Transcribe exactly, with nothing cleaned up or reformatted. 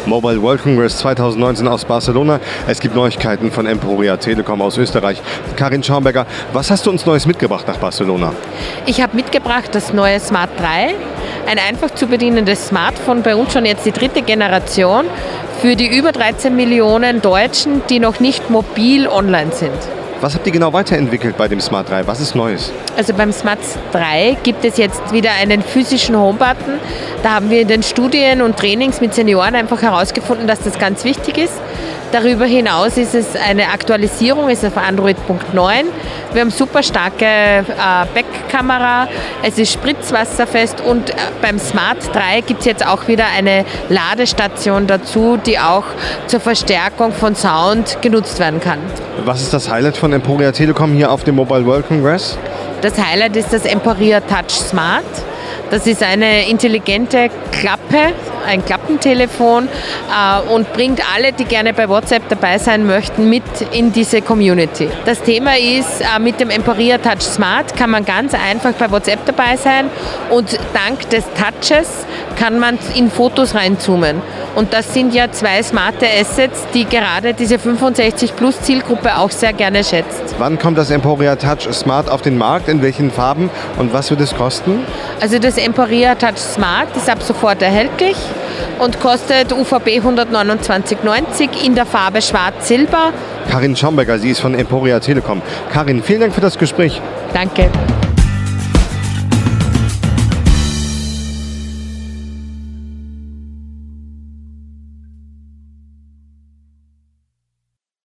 Mobile World Congress zweitausendneunzehn aus Barcelona. Es gibt Neuigkeiten von Emporia Telekom aus Österreich. Karin Schaumberger, was hast du uns Neues mitgebracht nach Barcelona? Ich habe mitgebracht das neue Smart drei, ein einfach zu bedienendes Smartphone, bei uns schon jetzt die dritte Generation, für die über dreizehn Millionen Deutschen, die noch nicht mobil online sind. Was habt ihr genau weiterentwickelt bei dem Smart drei? Was ist Neues? Also beim Smart drei gibt es jetzt wieder einen physischen Homebutton. Da haben wir in den Studien und Trainings mit Senioren einfach herausgefunden, dass das ganz wichtig ist. Darüber hinaus ist es eine Aktualisierung, ist auf Android Punkt neun. Wir haben super starke äh, Backkamera, es ist spritzwasserfest und äh, beim Smart drei gibt es jetzt auch wieder eine Ladestation dazu, die auch zur Verstärkung von Sound genutzt werden kann. Was ist das Highlight von Emporia Telekom hier auf dem Mobile World Congress? Das Highlight ist das Emporia Touch Smart. Das ist eine intelligente Klappe, ein Klappentelefon äh, und bringt alle, die gerne bei WhatsApp dabei sein möchten, mit in diese Community. Das Thema ist, äh, mit dem Emporia Touch Smart kann man ganz einfach bei WhatsApp dabei sein und dank des Touches kann man in Fotos reinzoomen. Und das sind ja zwei smarte Assets, die gerade diese fünfundsechzig plus Zielgruppe auch sehr gerne schätzt. Wann kommt das Emporia Touch Smart auf den Markt? In welchen Farben? Und was wird es kosten? Also das Emporia Touch Smart ist ab sofort erhältlich und kostet U V B hundertneunundzwanzig neunzig in der Farbe Schwarz-Silber. Karin Schaumberger, sie ist von Emporia Telekom. Karin, vielen Dank für das Gespräch. Danke.